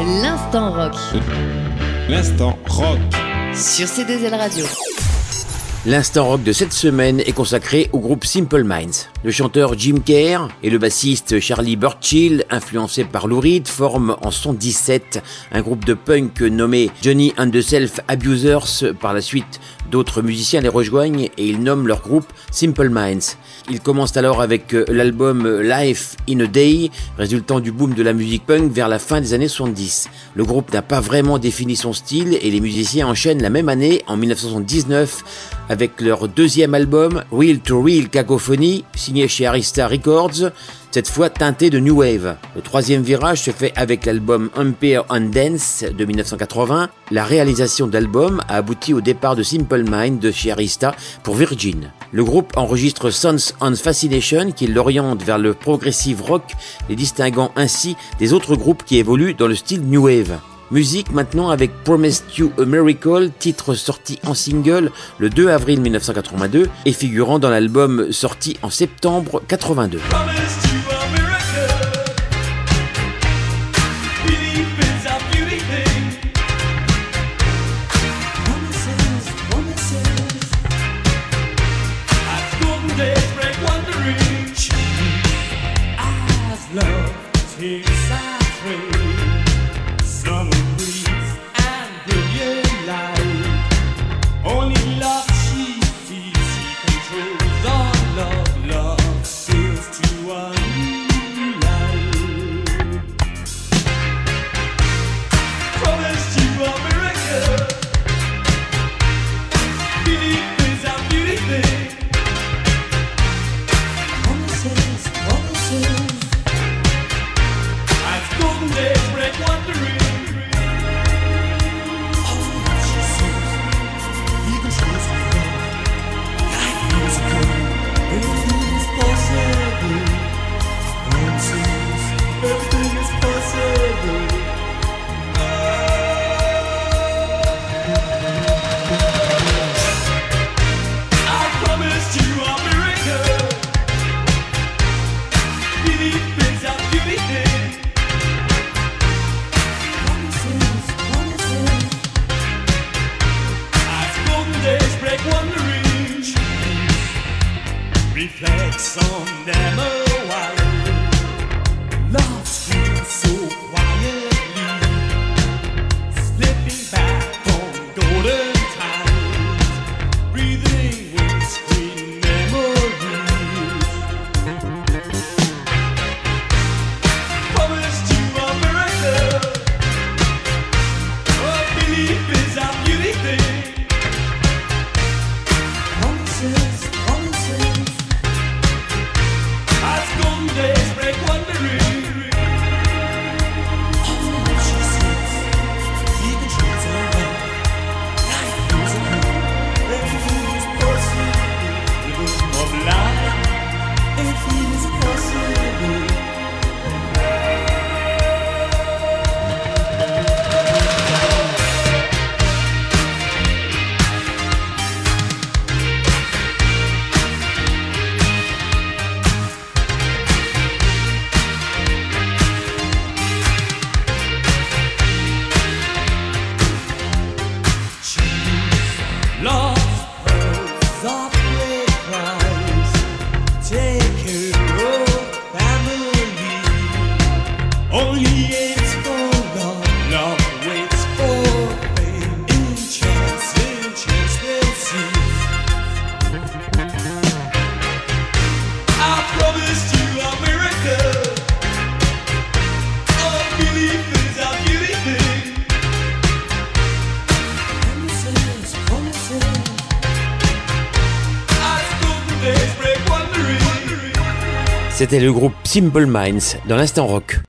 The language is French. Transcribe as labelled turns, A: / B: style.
A: L'instant rock.
B: L'instant rock.
A: Sur C2L Radio.
C: L'instant rock de cette semaine est consacré au groupe Simple Minds. Le chanteur Jim Kerr et le bassiste Charlie Burchill, influencés par Lou Reed, forment en 1977 un groupe de punk nommé Johnny and the Self-Abusers. Par la suite, d'autres musiciens les rejoignent et ils nomment leur groupe Simple Minds. Ils commencent alors avec l'album Life in a Day, résultant du boom de la musique punk vers la fin des années 70. Le groupe n'a pas vraiment défini son style et les musiciens enchaînent la même année, en 1979, avec leur deuxième album, Real to Real Cacophony, signé chez Arista Records, cette fois teinté de New Wave. Le troisième virage se fait avec l'album Empire and Dance de 1980. La réalisation d'album a abouti au départ de Simple Minds de chez Arista pour Virgin. Le groupe enregistre Sons on Fascination qui l'oriente vers le progressive rock, les distinguant ainsi des autres groupes qui évoluent dans le style New Wave. Musique maintenant avec Promised You a Miracle, titre sorti en single le 2 avril 1982 et figurant dans l'album sorti en septembre 82.
D: Reflects on them a while. Love steals so quietly, slipping back on golden times, breathing with sweet memories. Promised you a miracle, a belief is a beauty thing. Promises, promises.
C: C'était le groupe Simple Minds dans l'Instant Rock.